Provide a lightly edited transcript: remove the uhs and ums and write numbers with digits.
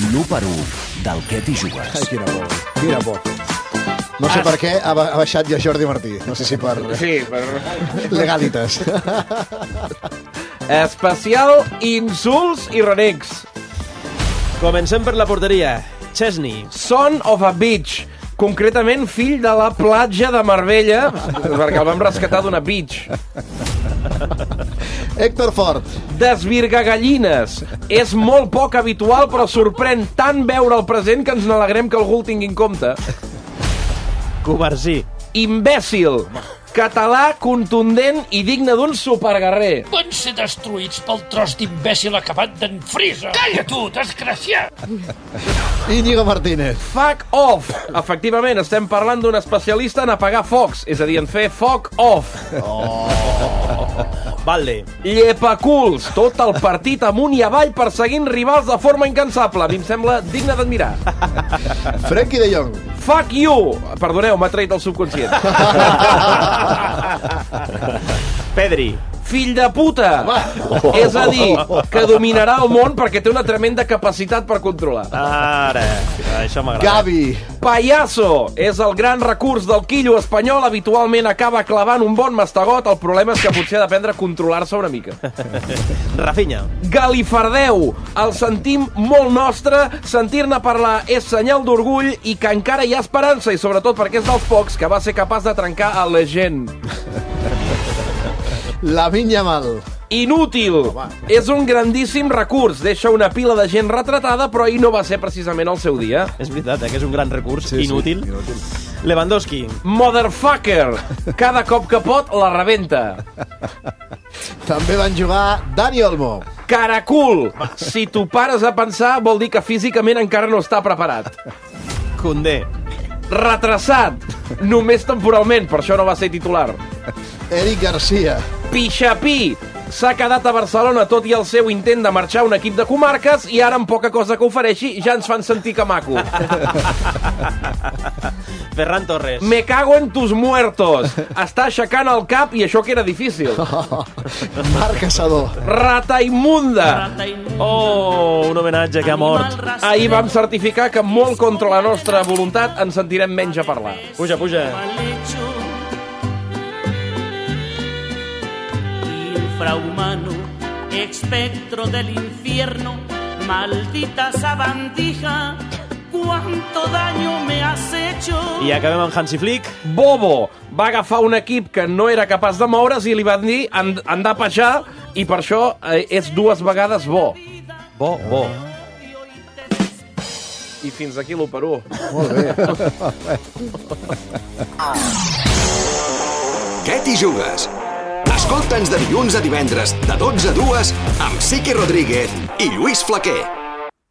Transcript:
L'1x1 del Què t'hi jugues. Ai, quina por. No sé per què ha baixat ja Jordi Martí. No sé si per... Sí, per... legalitas. Especial insults i renecs. Comencem per la porteria. Chesney. Son of a bitch. Concretament, fill de la platja de Marbella, perquè el vam rescatar d'una beach. Héctor Fort. Desvirgar gallines. És molt poc habitual, però sorprèn tant veure el present que ens n'alegrem que algú el tingui en compte. Covarsí. Imbècil. Català, contundent i digne d'un superguerrer. Van ser destruïts pel tros d'imbècil acabat d'en Frisa. Calla tu, desgraciat! Íñigo Martínez. Fuck off. Efectivament, estem parlant d'un especialista en apagar focs, és a dir, en fer fuck off. Valde. Llepaculs. Tot el partit amunt i avall perseguint rivals de forma incansable. A mi em sembla digne d'admirar. Frenkie de Jong. Fuck you. Perdoneu, m'ha traït el subconscient. Pedri. Fill de puta. És a dir, que dominarà el món perquè té una tremenda capacitat per controlar. Ara, això m'agrada. Gavi. Payaso. És el gran recurs del quillo espanyol. Habitualment acaba clavant un bon mastegot. El problema és que potser ha d'aprendre a controlar-se una mica. Rafinha. Galifardeu. El sentim molt nostre. Sentir-ne parlar és senyal d'orgull i que encara hi ha esperança, i sobretot perquè és dels pocs que va ser capaç de trencar a la gent. Lamine Yamal. Inútil. És un grandíssim recurs. Deixa una pila de gent retratada, però ahir no va ser precisament el seu dia. És veritat, que és un gran recurs. Sí, inútil. Sí, inútil. Lewandowski. Motherfucker. Cada cop que pot, la rebenta. També van jugar Dani Olmo. Caracul. Si t'ho pares a pensar, vol dir que físicament encara no està preparat. Koundé. Retrasat. Només temporalment, per això no va ser titular. Eric Garcia. Pixapí. S'ha quedat a Barcelona tot i el seu intent de marxar a un equip de comarques i ara amb poca cosa que ofereixi ja ens fan sentir que maco. Ferran Torres. Me cago en tus muertos. Està aixecant el cap i això que era difícil. Marc Caçador. Rata immunda. Oh, un homenatge que ha mort. Ahir vam certificar que molt contra la nostra voluntat ens sentirem menys a parlar. Puja, puja. Infrahumano, espectro del infierno, maldita sabandija, cuánto daño me has hecho. I acabem amb Hansi Flick. Bobo va agafar un equip que no era capaç de moure's i li van dir han de pejar, i per això és 2 vegades bo. Bo. I fins aquí l'1x1. Molt bé. Què t'hi jugues? Escolta'ns de dilluns a divendres, de 12 a 2, amb Siqui Rodríguez i Lluís Flaquer.